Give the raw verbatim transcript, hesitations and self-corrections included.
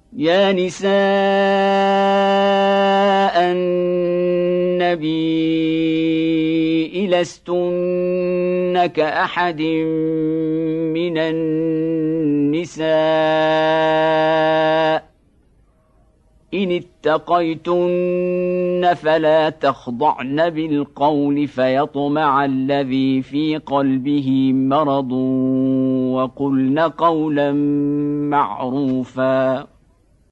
يا نساء النبي لستن كأحد من النساء إن اتقيتن فلا تخضعن بالقول فيطمع الذي في قلبه مرض وقلن قولا معروفا